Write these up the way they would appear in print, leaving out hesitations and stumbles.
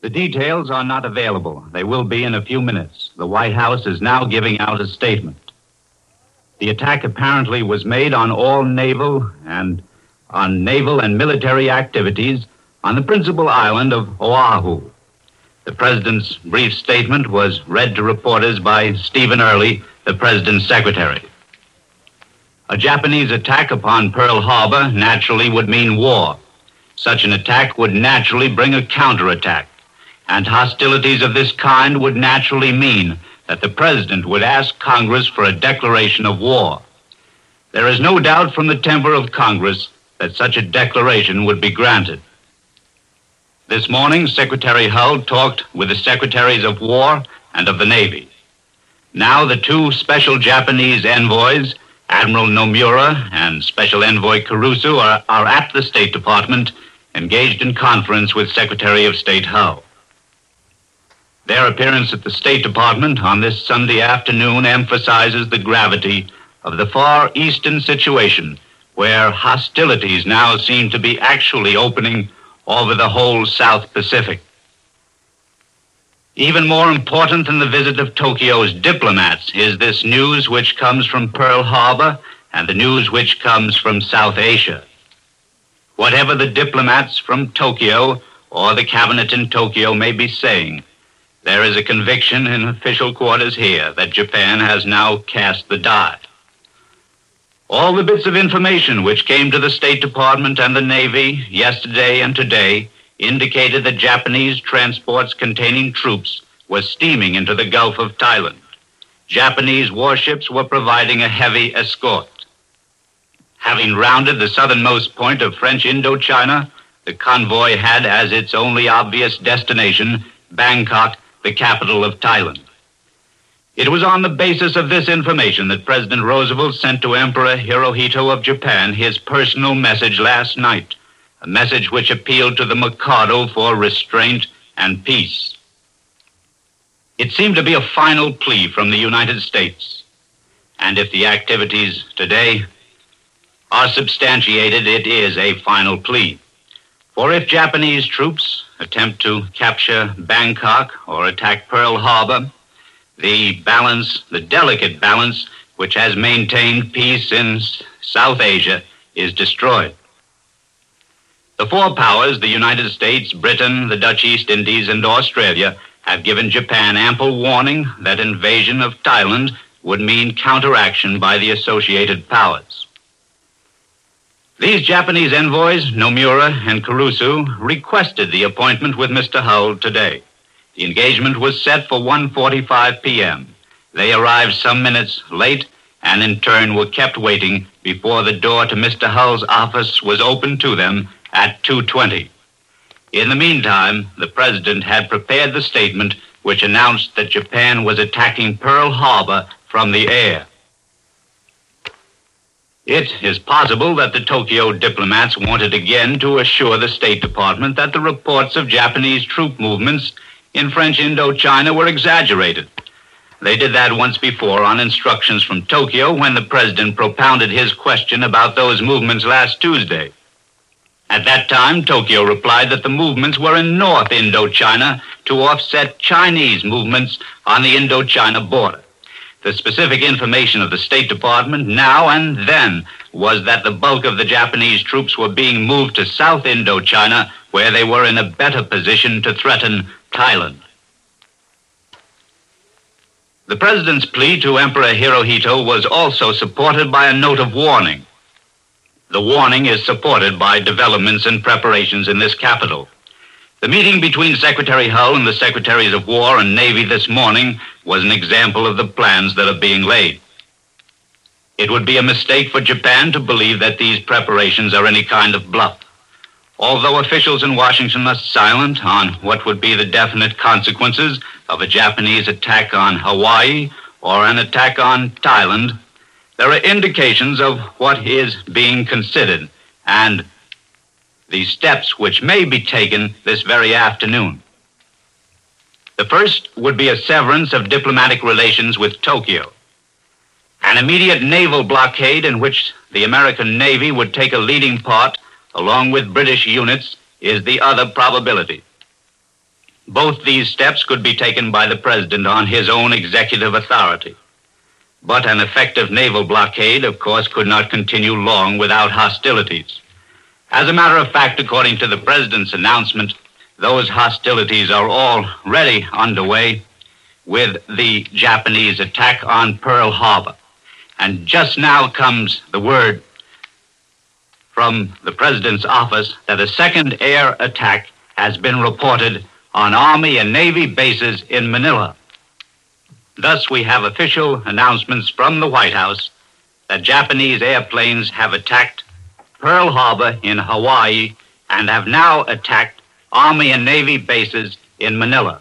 The details are not available. They will be in a few minutes. The White House is now giving out a statement. The attack apparently was made on all naval and military activities on the principal island of Oahu. The president's brief statement was read to reporters by Stephen Early, the president's secretary. A Japanese attack upon Pearl Harbor naturally would mean war. Such an attack would naturally bring a counterattack, and hostilities of this kind would naturally mean that the president would ask Congress for a declaration of war. There is no doubt from the temper of Congress that such a declaration would be granted. This morning, Secretary Hull talked with the Secretaries of War and of the Navy. Now the two special Japanese envoys, Admiral Nomura and Special Envoy Kurusu, are at the State Department engaged in conference with Secretary of State Hull. Their appearance at the State Department on this Sunday afternoon emphasizes the gravity of the Far Eastern situation, where hostilities now seem to be actually opening over the whole South Pacific. Even more important than the visit of Tokyo's diplomats is this news which comes from Pearl Harbor and the news which comes from South Asia. Whatever the diplomats from Tokyo or the cabinet in Tokyo may be saying, there is a conviction in official quarters here that Japan has now cast the die. All the bits of information which came to the State Department and the Navy yesterday and today indicated that Japanese transports containing troops were steaming into the Gulf of Thailand. Japanese warships were providing a heavy escort. Having rounded the southernmost point of French Indochina, the convoy had as its only obvious destination Bangkok, the capital of Thailand. It was on the basis of this information that President Roosevelt sent to Emperor Hirohito of Japan his personal message last night, a message which appealed to the Mikado for restraint and peace. It seemed to be a final plea from the United States, and if the activities today are substantiated, it is a final plea. For if Japanese troops attempt to capture Bangkok or attack Pearl Harbor, the delicate balance which has maintained peace in South Asia is destroyed. The four powers, the United States, Britain, the Dutch East Indies, and Australia, have given Japan ample warning that invasion of Thailand would mean counteraction by the associated powers. These Japanese envoys, Nomura and Kurusu, requested the appointment with Mr. Hull today. The engagement was set for 1:45 p.m. They arrived some minutes late and in turn were kept waiting before the door to Mr. Hull's office was opened to them at 2:20. In the meantime, the president had prepared the statement which announced that Japan was attacking Pearl Harbor from the air. It is possible that the Tokyo diplomats wanted again to assure the State Department that the reports of Japanese troop movements in French Indochina were exaggerated. They did that once before on instructions from Tokyo when the president propounded his question about those movements last Tuesday. At that time, Tokyo replied that the movements were in North Indochina to offset Chinese movements on the Indochina border. The specific information of the State Department now and then was that the bulk of the Japanese troops were being moved to South Indochina, where they were in a better position to threaten Thailand. The president's plea to Emperor Hirohito was also supported by a note of warning. The warning is supported by developments and preparations in this capital. The meeting between Secretary Hull and the Secretaries of War and Navy this morning was an example of the plans that are being laid. It would be a mistake for Japan to believe that these preparations are any kind of bluff. Although officials in Washington are silent on what would be the definite consequences of a Japanese attack on Hawaii or an attack on Thailand, there are indications of what is being considered and the steps which may be taken this very afternoon. The first would be a severance of diplomatic relations with Tokyo. An immediate naval blockade in which the American Navy would take a leading part along with British units is the other probability. Both these steps could be taken by the President on his own executive authority. But an effective naval blockade, of course, could not continue long without hostilities. As a matter of fact, according to the President's announcement, those hostilities are already underway with the Japanese attack on Pearl Harbor. And just now comes the word from the President's office that a second air attack has been reported on Army and Navy bases in Manila. Thus, we have official announcements from the White House that Japanese airplanes have attacked Pearl Harbor in Hawaii and have now attacked Army and Navy bases in Manila.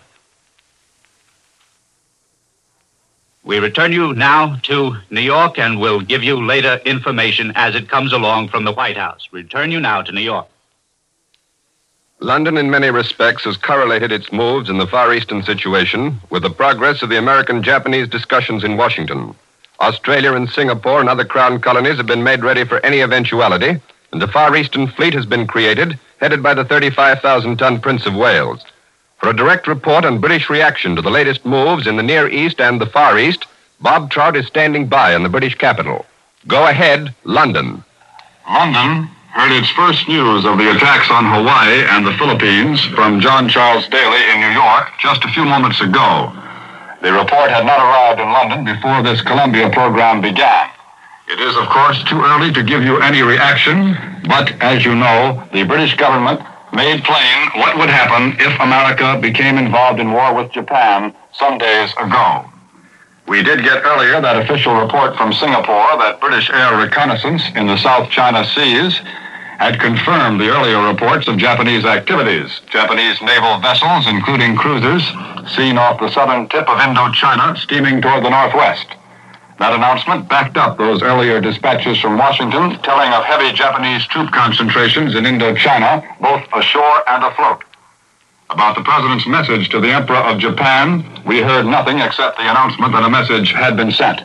We return you now to New York and will give you later information as it comes along from the White House. Return you now to New York. London, in many respects, has correlated its moves in the Far Eastern situation with the progress of the American-Japanese discussions in Washington. Australia and Singapore and other Crown colonies have been made ready for any eventuality, and a Far Eastern fleet has been created, headed by the 35,000-ton Prince of Wales. For a direct report on British reaction to the latest moves in the Near East and the Far East, Bob Trout is standing by in the British capital. Go ahead, London. London heard its first news of the attacks on Hawaii and the Philippines from John Charles Daly in New York just a few moments ago. The report had not arrived in London before this Columbia program began. It is, of course, too early to give you any reaction, but as you know, the British government made plain what would happen if America became involved in war with Japan some days ago. We did get earlier that official report from Singapore that British air reconnaissance in the South China Seas had confirmed the earlier reports of Japanese activities. Japanese naval vessels, including cruisers, seen off the southern tip of Indochina, steaming toward the northwest. That announcement backed up those earlier dispatches from Washington telling of heavy Japanese troop concentrations in Indochina, both ashore and afloat. About the President's message to the Emperor of Japan, we heard nothing except the announcement that a message had been sent.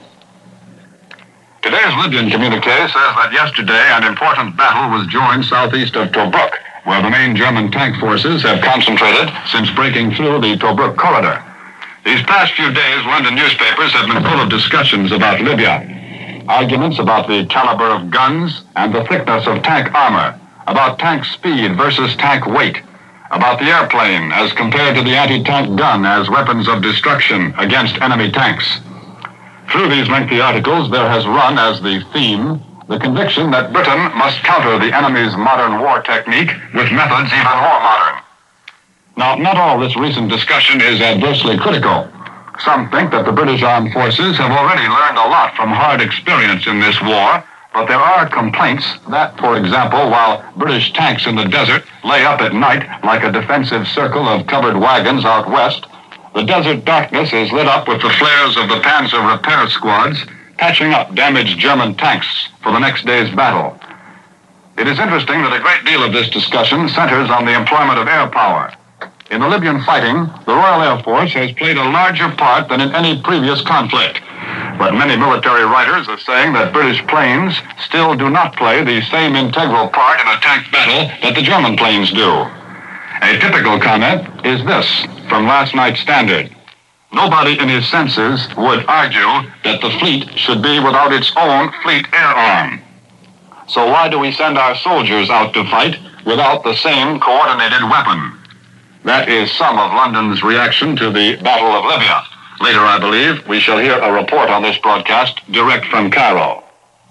Today's Libyan communique says that yesterday an important battle was joined southeast of Tobruk, where the main German tank forces have concentrated since breaking through the Tobruk corridor. These past few days, London newspapers have been full of discussions about Libya. Arguments about the caliber of guns and the thickness of tank armor, about tank speed versus tank weight, about the airplane as compared to the anti-tank gun as weapons of destruction against enemy tanks. Through these lengthy articles, there has run as the theme the conviction that Britain must counter the enemy's modern war technique with methods even more modern. Now, not all this recent discussion is adversely critical. Some think that the British armed forces have already learned a lot from hard experience in this war, but there are complaints that, for example, while British tanks in the desert lay up at night like a defensive circle of covered wagons out west, the desert darkness is lit up with the flares of the Panzer repair squads patching up damaged German tanks for the next day's battle. It is interesting that a great deal of this discussion centers on the employment of air power. In the Libyan fighting, the Royal Air Force has played a larger part than in any previous conflict. But many military writers are saying that British planes still do not play the same integral part in a tank battle that the German planes do. A typical comment is this from last night's Standard. Nobody in his senses would argue that the fleet should be without its own fleet air arm. So why do we send our soldiers out to fight without the same coordinated weapon? That is some of London's reaction to the Battle of Libya. Later, I believe, we shall hear a report on this broadcast direct from Cairo.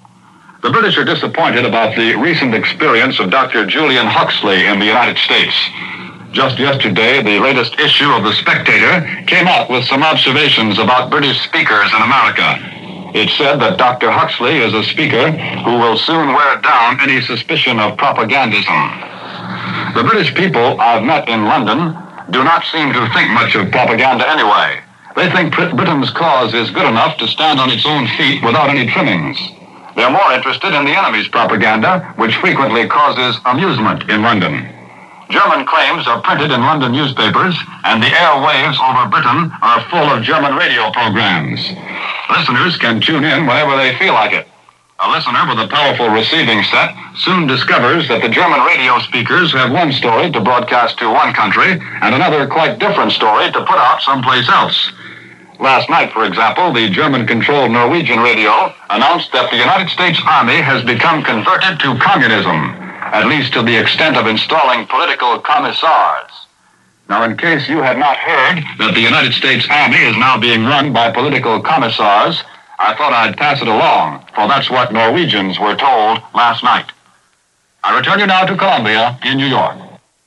The British are disappointed about the recent experience of Dr. Julian Huxley in the United States. Just yesterday, the latest issue of The Spectator came out with some observations about British speakers in America. It said that Dr. Huxley is a speaker who will soon wear down any suspicion of propagandism. The British people I've met in London do not seem to think much of propaganda anyway. They think Britain's cause is good enough to stand on its own feet without any trimmings. They're more interested in the enemy's propaganda, which frequently causes amusement in London. German claims are printed in London newspapers, and the airwaves over Britain are full of German radio programs. Listeners can tune in whenever they feel like it. A listener with a powerful receiving set soon discovers that the German radio speakers have one story to broadcast to one country and another quite different story to put out someplace else. Last night, for example, the German-controlled Norwegian radio announced that the United States Army has become converted to communism, at least to the extent of installing political commissars. Now, in case you had not heard that the United States Army is now being run by political commissars, I thought I'd pass it along, for that's what Norwegians were told last night. I return you now to Columbia in New York.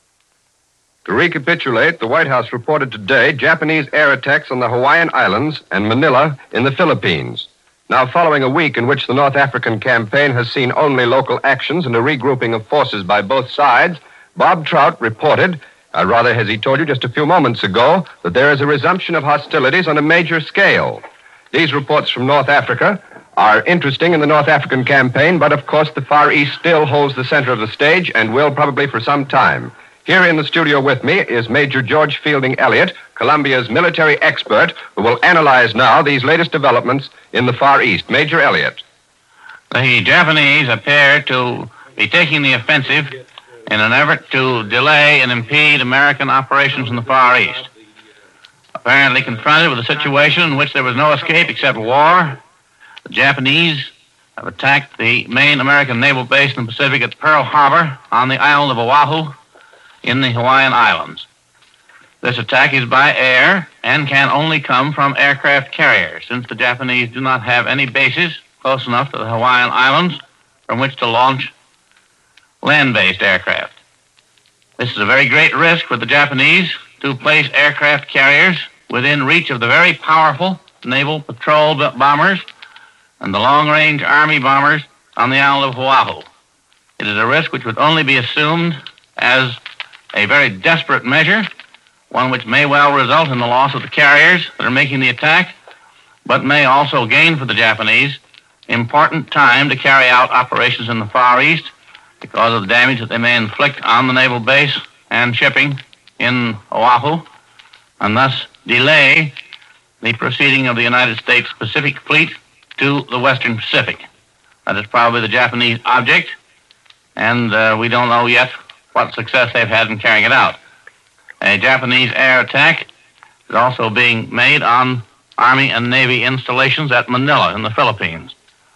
To recapitulate, the White House reported today Japanese air attacks on the Hawaiian Islands and Manila in the Philippines. Now, following a week in which the North African campaign has seen only local actions and a regrouping of forces by both sides, Bob Trout reported, rather as he told you just a few moments ago, that there is a resumption of hostilities on a major scale. These reports from North Africa are interesting in the North African campaign, but of course the Far East still holds the center of the stage and will probably for some time. Here in the studio with me is Major George Fielding Elliott, Columbia's military expert, who will analyze now these latest developments in the Far East. Major Elliott. The Japanese appear to be taking the offensive in an effort to delay and impede American operations in the Far East. Apparently confronted with a situation in which there was no escape except war, the Japanese have attacked the main American naval base in the Pacific at Pearl Harbor on the island of Oahu in the Hawaiian Islands. This attack is by air and can only come from aircraft carriers, since the Japanese do not have any bases close enough to the Hawaiian Islands from which to launch land-based aircraft. This is a very great risk for the Japanese to place aircraft carriers within reach of the very powerful naval patrol bombers and the long-range Army bombers on the island of Oahu. It is a risk which would only be assumed as a very desperate measure, one which may well result in the loss of the carriers that are making the attack, but may also gain for the Japanese important time to carry out operations in the Far East because of the damage that they may inflict on the naval base and shipping in Oahu, and thus delay the proceeding of the United States Pacific Fleet to the Western Pacific. That is probably the Japanese object, and we don't know yet what success they've had in carrying it out. A Japanese air attack is also being made on Army and Navy installations at Manila in the Philippines.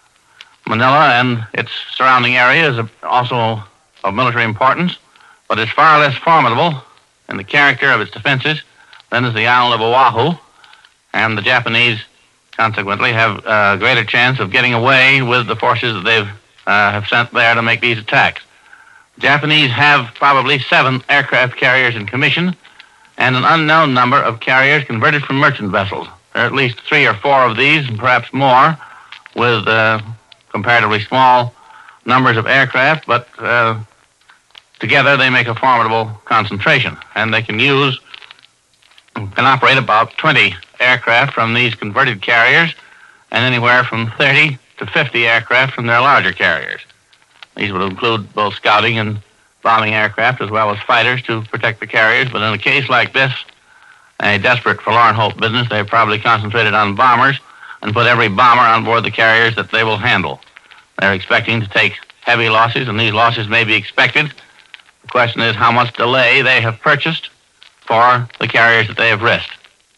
Manila and its surrounding area is also of military importance, but is far less formidable in the character of its defenses than is the island of Oahu, and the Japanese consequently have a greater chance of getting away with the forces that they've have sent there to make these attacks. The Japanese have probably 7 aircraft carriers in commission and an unknown number of carriers converted from merchant vessels. There are at least 3 or 4 of these, and perhaps more, with comparatively small numbers of aircraft, but together they make a formidable concentration, and they can operate about 20 aircraft from these converted carriers and anywhere from 30 to 50 aircraft from their larger carriers. These would include both scouting and bombing aircraft as well as fighters to protect the carriers, but in a case like this, a desperate forlorn hope business, they've probably concentrated on bombers and put every bomber on board the carriers that they will handle. They're expecting to take heavy losses, and these losses may be expected. The question is how much delay they have purchased for the carriers that they have risked.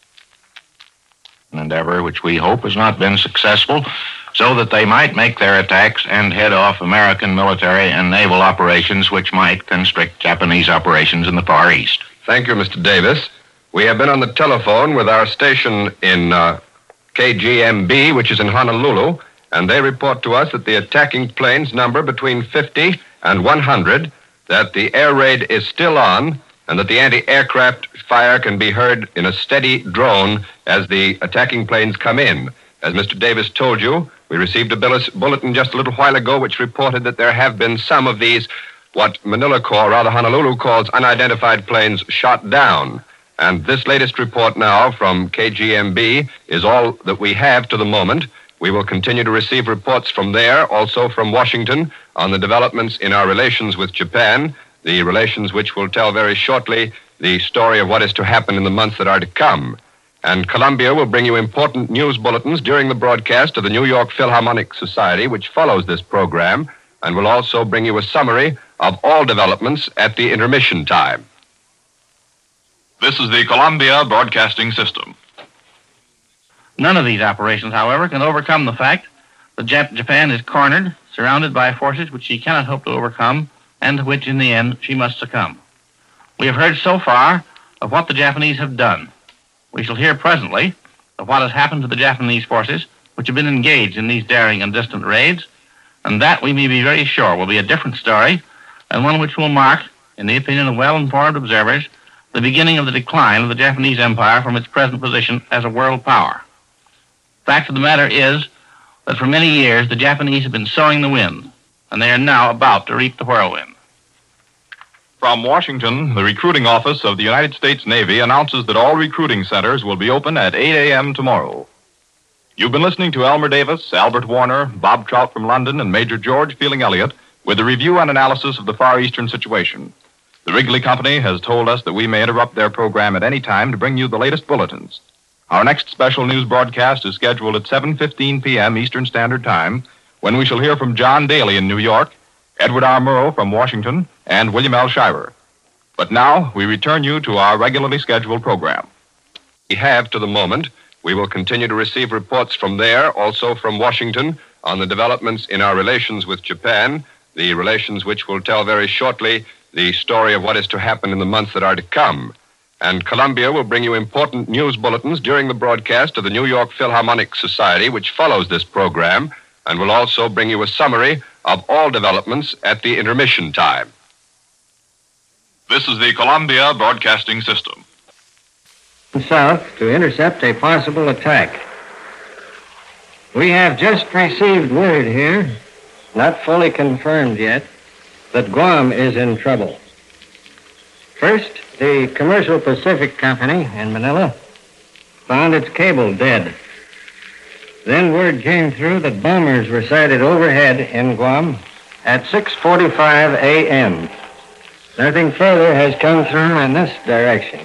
An endeavor which we hope has not been successful, so that they might make their attacks and head off American military and naval operations which might constrict Japanese operations in the Far East. Thank you, Mr. Davis. We have been on the telephone with our station in KGMB, which is in Honolulu, and they report to us that the attacking planes number between 50 and 100, that the air raid is still on, and that the anti-aircraft fire can be heard in a steady drone as the attacking planes come in. As Mr. Davis told you, we received a bulletin just a little while ago which reported that there have been some of these, what Honolulu calls unidentified planes shot down. And this latest report now from KGMB is all that we have to the moment. We will continue to receive reports from there, also from Washington, on the developments in our relations with Japan, the relations which will tell very shortly the story of what is to happen in the months that are to come. And Columbia will bring you important news bulletins during the broadcast of the New York Philharmonic Society, which follows this program, and will also bring you a summary of all developments at the intermission time. This is the Columbia Broadcasting System. None of these operations, however, can overcome the fact that Japan is cornered, surrounded by forces which she cannot hope to overcome, and to which, in the end, she must succumb. We have heard so far of what the Japanese have done. We shall hear presently of what has happened to the Japanese forces which have been engaged in these daring and distant raids, and that, we may be very sure, will be a different story, and one which will mark, in the opinion of well-informed observers, the beginning of the decline of the Japanese Empire from its present position as a world power. The fact of the matter is that for many years the Japanese have been sowing the wind, and they are now about to reap the whirlwind. From Washington, the recruiting office of the United States Navy announces that all recruiting centers will be open at 8 a.m. tomorrow. You've been listening to Elmer Davis, Albert Warner, Bob Trout from London, and Major George Fielding Elliott with a review and analysis of the Far Eastern situation. The Wrigley Company has told us that we may interrupt their program at any time to bring you the latest bulletins. Our next special news broadcast is scheduled at 7:15 p.m. Eastern Standard Time, when we shall hear from John Daly in New York, Edward R. Murrow from Washington, and William L. Shiver. But now, we return you to our regularly scheduled program. We have to the moment. We will continue to receive reports from there, also from Washington, on the developments in our relations with Japan, the relations which will tell very shortly the story of what is to happen in the months that are to come. And Columbia will bring you important news bulletins during the broadcast of the New York Philharmonic Society, which follows this program, and will also bring you a summary of all developments at the intermission time. This is the Columbia Broadcasting System. South to intercept a possible attack. We have just received word here, not fully confirmed yet, that Guam is in trouble. First, the Commercial Pacific Company in Manila found its cable dead. Then word came through that bombers were sighted overhead in Guam at 6:45 a.m. Nothing further has come through in this direction.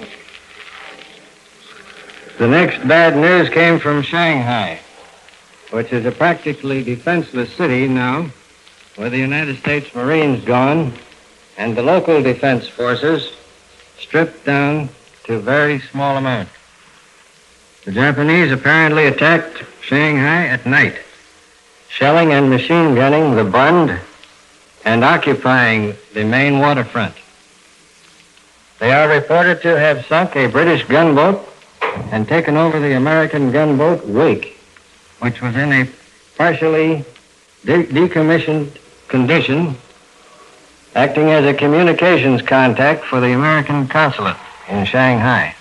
The next bad news came from Shanghai, which is a practically defenseless city now, with the United States Marines gone and the local defense forces stripped down to a very small amount. The Japanese apparently attacked Shanghai at night, shelling and machine gunning the Bund and occupying the main waterfront. They are reported to have sunk a British gunboat and taken over the American gunboat Wake, which was in a partially decommissioned condition, acting as a communications contact for the American consulate in Shanghai.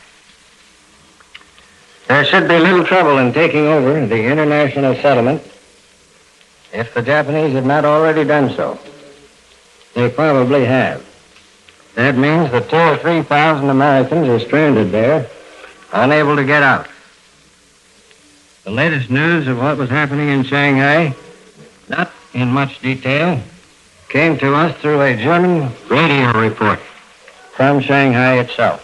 There should be little trouble in taking over the international settlement if the Japanese have not already done so. They probably have. That means that 2,000 or 3,000 Americans are stranded there, unable to get out. The latest news of what was happening in Shanghai, not in much detail, came to us through a German radio report from Shanghai itself.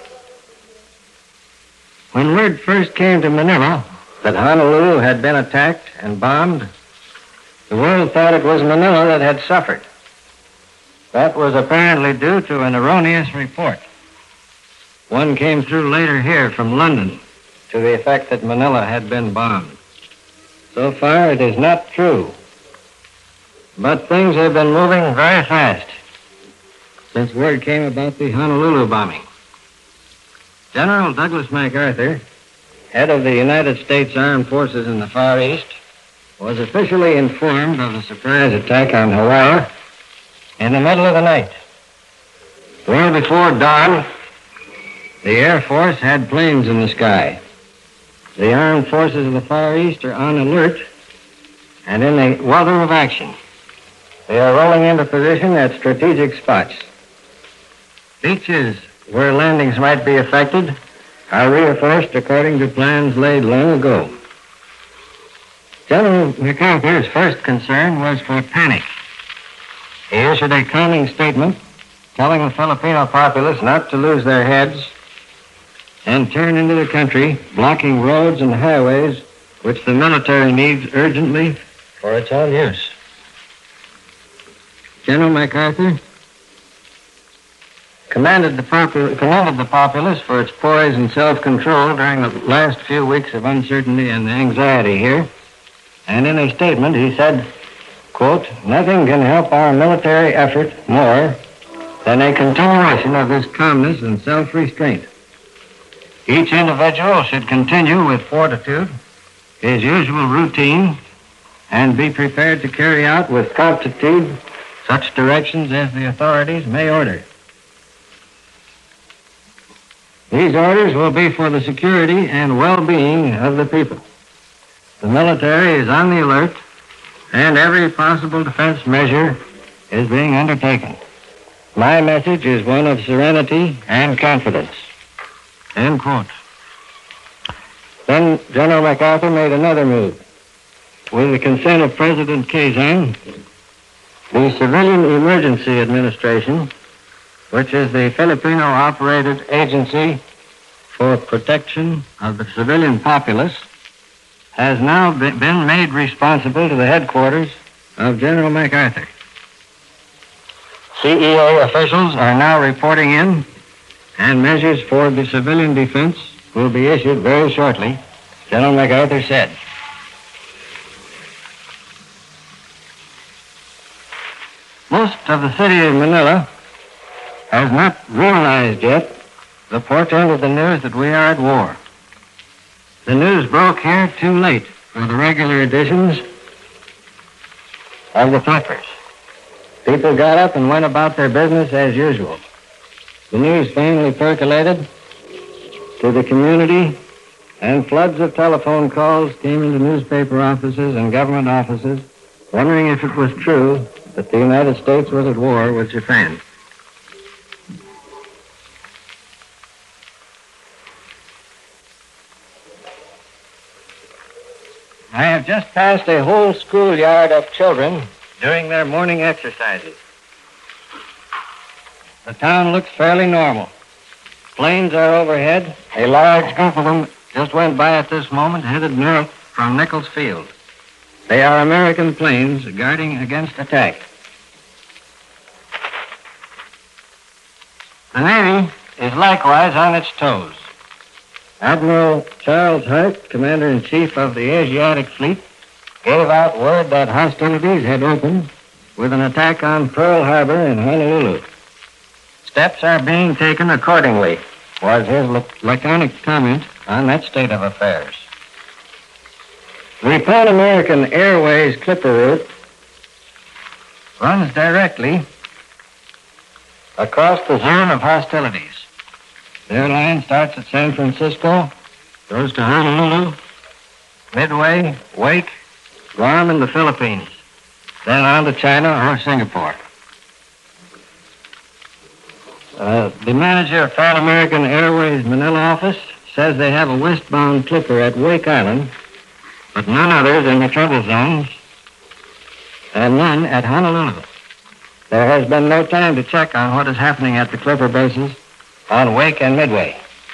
When word first came to Manila that Honolulu had been attacked and bombed, the world thought it was Manila that had suffered. That was apparently due to an erroneous report. One came through later here from London to the effect that Manila had been bombed. So far, it is not true. But things have been moving very fast since word came about the Honolulu bombing. General Douglas MacArthur, head of the United States Armed Forces in the Far East, was officially informed of the surprise attack on Hawaii in the middle of the night. Well before dawn, the Air Force had planes in the sky. The armed forces of the Far East are on alert and in the welter of action. They are rolling into position at strategic spots. Beaches where landings might be affected are reinforced according to plans laid long ago. General MacArthur's first concern was for panic. He issued a calming statement telling the Filipino populace not to lose their heads and turn into the country, blocking roads and highways which the military needs urgently for its own use. General MacArthur commended the populace for its poise and self-control during the last few weeks of uncertainty and anxiety here. And in a statement, he said, quote, "Nothing can help our military effort more than a continuation of this calmness and self-restraint. Each individual should continue with fortitude his usual routine and be prepared to carry out with promptitude such directions as the authorities may order. These orders will be for the security and well-being of the people. The military is on the alert, and every possible defense measure is being undertaken. My message is one of serenity and confidence." End quote. Then General MacArthur made another move. With the consent of President Quezon, the Civilian Emergency Administration, which is the Filipino-operated agency for protection of the civilian populace, has now been made responsible to the headquarters of General MacArthur. CEA officials are now reporting in, and measures for the civilian defense will be issued very shortly, General MacArthur said. Most of the city of Manila has not realized yet the portent of the news that we are at war. The news broke here too late for the regular editions of the papers. People got up and went about their business as usual. The news finally percolated to the community, and floods of telephone calls came into newspaper offices and government offices, wondering if it was true that the United States was at war with Japan. I have just passed a whole schoolyard of children doing their morning exercises. The town looks fairly normal. Planes are overhead. A large group of them just went by at this moment, headed north from Nichols Field. They are American planes guarding against attack. The Navy is likewise on its toes. Admiral Charles Hart, Commander-in-Chief of the Asiatic Fleet, gave out word that hostilities had opened with an attack on Pearl Harbor in Honolulu. Steps are being taken accordingly, was his laconic comment on that state of affairs. The Pan American Airways Clipper route runs directly across the zone of hostilities. The airline starts at San Francisco, goes to Honolulu, Midway, Wake, Guam, and the Philippines, then on to China or Singapore. The manager of Pan American Airways Manila office says they have a westbound clipper at Wake Island, but none others in the trouble zones, and none at Honolulu. There has been no time to check on what is happening at the clipper bases on Wake and Midway.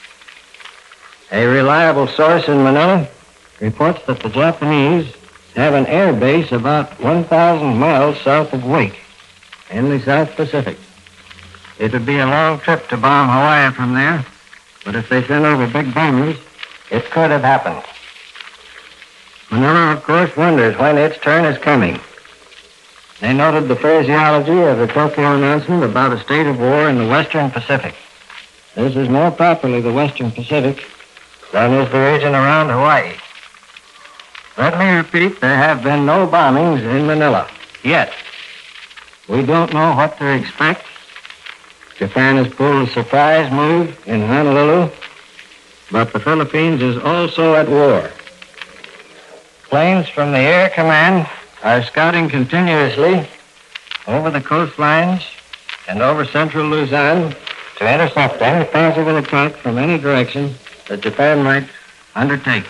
A reliable source in Manila reports that the Japanese have an air base about 1,000 miles south of Wake in the South Pacific. It would be a long trip to bomb Hawaii from there, but if they sent over big bombers, it could have happened. Manila, of course, wonders when its turn is coming. They noted the phraseology of the Tokyo announcement about a state of war in the Western Pacific. This is more properly the Western Pacific than is the region around Hawaii. Let me repeat, there have been no bombings in Manila yet. We don't know what to expect. Japan has pulled a surprise move in Honolulu, but the Philippines is also at war. Planes from the Air Command are scouting continuously over the coastlines and over central Luzon to intercept any possible attack from any direction that Japan might undertake.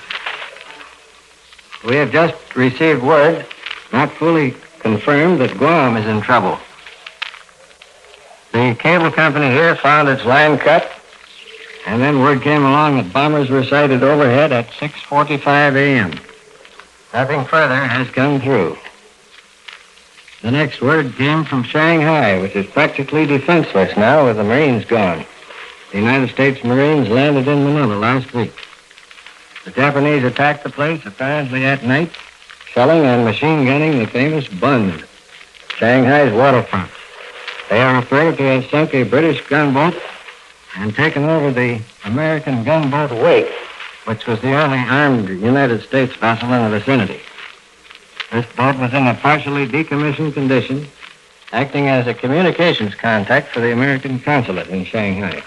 We have just received word, not fully confirmed, that Guam is in trouble. The cable company here found its line cut And then word came along that bombers were sighted overhead at 6:45 a.m. Nothing further has come through. The next word came from Shanghai, which is practically defenseless now with the Marines gone. The United States Marines landed in Manila last week. The Japanese attacked the place apparently at night, shelling and machine gunning the famous Bund, Shanghai's waterfront. They are reported to have sunk a British gunboat and taken over the American gunboat Wake, which was the only armed United States vessel in the vicinity. This boat was in a partially decommissioned condition, acting as a communications contact for the American consulate in Shanghai.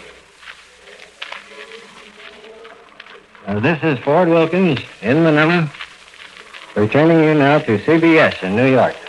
This is Ford Wilkins in Manila, returning you now to CBS in New York.